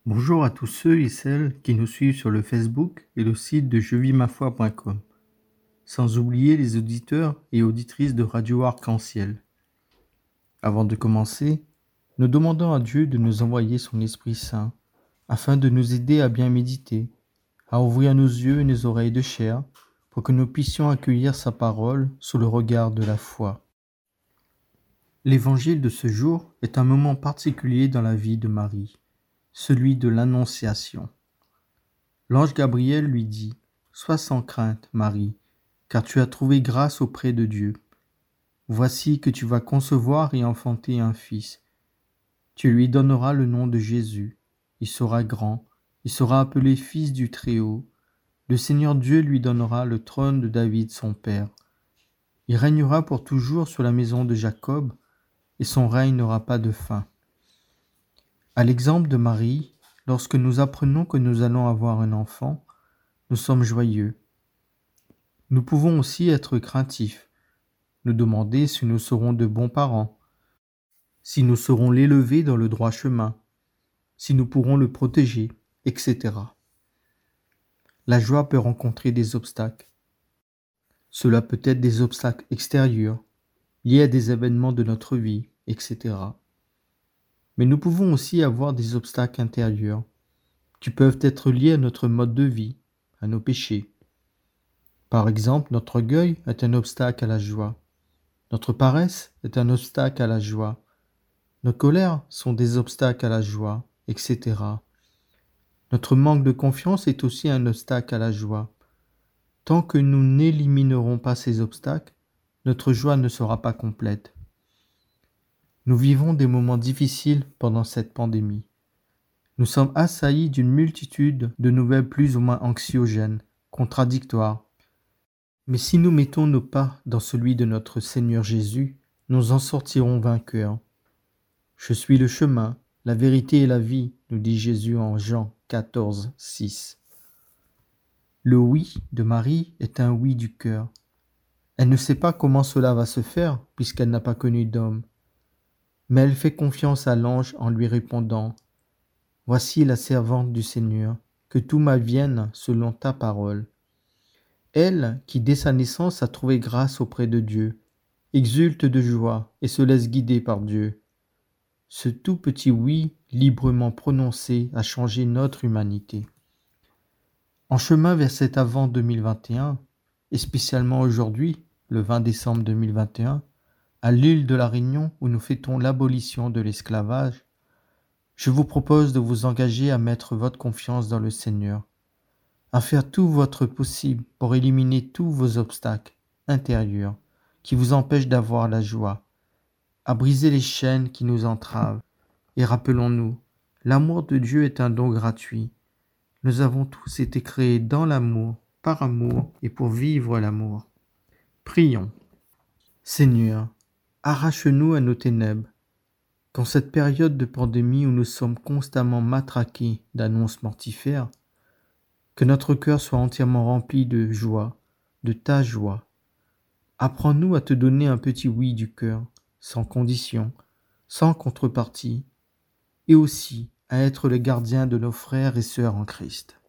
Bonjour à tous ceux et celles qui nous suivent sur le Facebook et le site de jevimafoi.com, sans oublier les auditeurs et auditrices de Radio Arc-en-Ciel. Avant de commencer, nous demandons à Dieu de nous envoyer son Esprit Saint, afin de nous aider à bien méditer, à ouvrir nos yeux et nos oreilles de chair, pour que nous puissions accueillir sa parole sous le regard de la foi. L'évangile de ce jour est un moment particulier dans la vie de Marie, celui de l'Annonciation. L'ange Gabriel lui dit : « Sois sans crainte, Marie, car tu as trouvé grâce auprès de Dieu. Voici que tu vas concevoir et enfanter un fils. Tu lui donneras le nom de Jésus. Il sera grand, il sera appelé Fils du Très-Haut. Le Seigneur Dieu lui donnera le trône de David son père. Il régnera pour toujours sur la maison de Jacob, et son règne n'aura pas de fin. » À l'exemple de Marie, lorsque nous apprenons que nous allons avoir un enfant, nous sommes joyeux. Nous pouvons aussi être craintifs, nous demander si nous serons de bons parents, si nous saurons l'élever dans le droit chemin, si nous pourrons le protéger, etc. La joie peut rencontrer des obstacles. Cela peut être des obstacles extérieurs, liés à des événements de notre vie, etc. Mais nous pouvons aussi avoir des obstacles intérieurs, qui peuvent être liés à notre mode de vie, à nos péchés. Par exemple, notre orgueil est un obstacle à la joie. Notre paresse est un obstacle à la joie. Nos colères sont des obstacles à la joie, etc. Notre manque de confiance est aussi un obstacle à la joie. Tant que nous n'éliminerons pas ces obstacles, notre joie ne sera pas complète. Nous vivons des moments difficiles pendant cette pandémie. Nous sommes assaillis d'une multitude de nouvelles plus ou moins anxiogènes, contradictoires. Mais si nous mettons nos pas dans celui de notre Seigneur Jésus, nous en sortirons vainqueurs. Je suis le chemin, la vérité et la vie, nous dit Jésus en Jean 14, 6. Le oui de Marie est un oui du cœur. Elle ne sait pas comment cela va se faire puisqu'elle n'a pas connu d'homme. Mais elle fait confiance à l'ange en lui répondant : « Voici la servante du Seigneur, que tout m'advienne selon ta parole. » Elle, qui dès sa naissance a trouvé grâce auprès de Dieu, exulte de joie et se laisse guider par Dieu. Ce tout petit oui, librement prononcé, a changé notre humanité. En chemin vers cet Avent 2021, et spécialement aujourd'hui, le 20 décembre 2021, à l'île de la Réunion où nous fêtons l'abolition de l'esclavage, je vous propose de vous engager à mettre votre confiance dans le Seigneur, à faire tout votre possible pour éliminer tous vos obstacles intérieurs qui vous empêchent d'avoir la joie, à briser les chaînes qui nous entravent. Et rappelons-nous, l'amour de Dieu est un don gratuit. Nous avons tous été créés dans l'amour, par amour et pour vivre l'amour. Prions. Seigneur, arrache-nous à nos ténèbres. Qu'en cette période de pandémie où nous sommes constamment matraqués d'annonces mortifères, que notre cœur soit entièrement rempli de joie, de ta joie. Apprends-nous à te donner un petit oui du cœur, sans condition, sans contrepartie, et aussi à être le gardien de nos frères et sœurs en Christ.